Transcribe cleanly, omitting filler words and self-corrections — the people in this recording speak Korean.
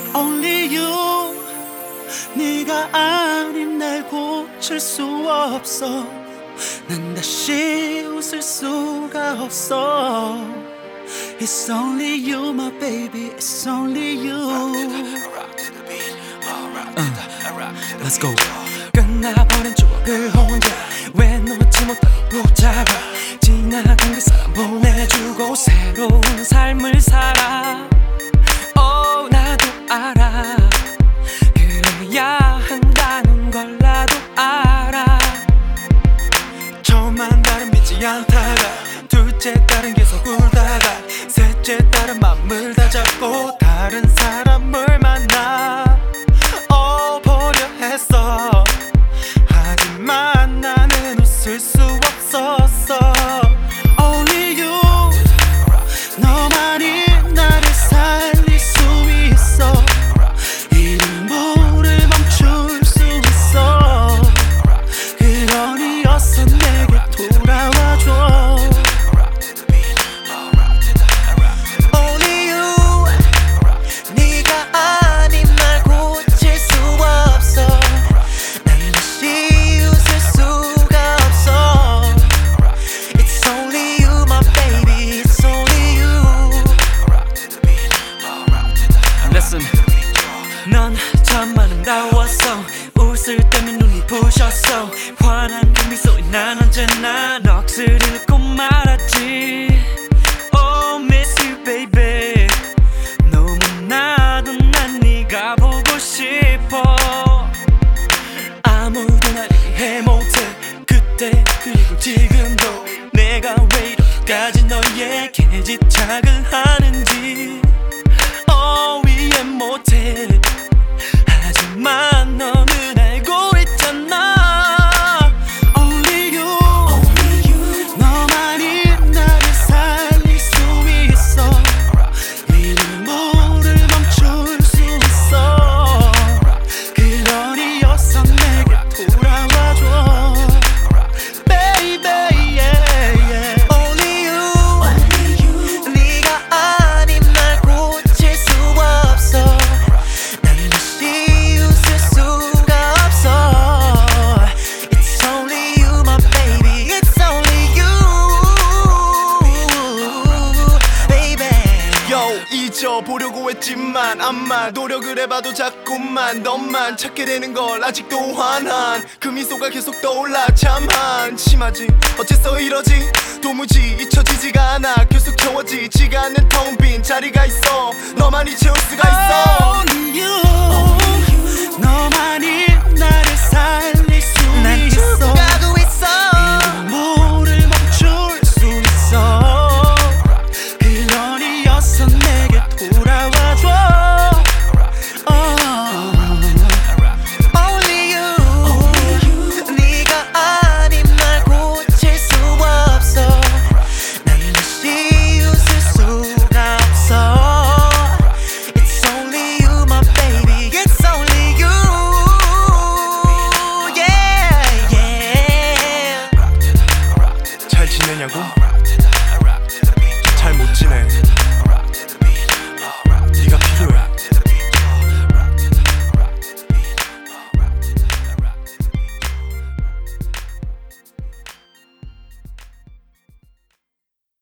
Only you. 네가 아닌 날 고칠 수 없어. 난 다시 웃을 수가 없어. It's only you my baby. It's only you. Let's go. 끝나버린 추억을 혼자 왜 놓지 못하고 붙잡아. 지나간 그 사람 보내주고 새로운 삶을 살아. Oh 나도 알아. 그래야 한다는 걸 나도 알아. 처음만 딸은 믿지 않다가 둘째 딸은 계속 울다가 셋째 딸은 맘을 다 잡고 다른 사람을 만나 보려 했어. 하지만 나는 웃을 수 없었어. Only you. 너만이 나를 살릴 수 있어. 이름을 멈출 수 있어. 그러니 어서 내게 돌아와줘. Only you. 네가 아닌 날 고칠 수 없어. 난 다시 웃을 수가 없어. It's only you my baby. It's only you. Listen. 넌 참 아름다웠어. 웃을 때면 눈이 부셨어. 환한 그 미소에 난 언제나 넋을 잃고 말았지. Oh miss you baby. 너무나도 난 네가 보고 싶어. 아무도 날 이해 못해. 그때 그리고 지금도 내가 왜 이렇게까지 너에게 집착을 하는지 이해 못해. 하지만 너는 알고 있잖아. Only you. 너만이 나를 살릴 수 있어. 이름을 멈출 수 있어. 그러니 어서 내게 돌아와줘. Baby yeah. Only you. 네가 아닌 날 고칠 수 없어. 난 다시 웃을 수가 없어. It's only you my baby. It's only you baby. Yo 잊어보려고 했지만 암만 노력을 해봐도 자꾸만 너만 찾게 되는 걸 아직도 환한 그 미소가 계속 떠올라. 참 한심하지 어째서 이러지. 도무지 잊혀지지가 않아. 계속 채워지지가 않는 텅 빈 자리가 있어. 너만이 채울 수가 있어.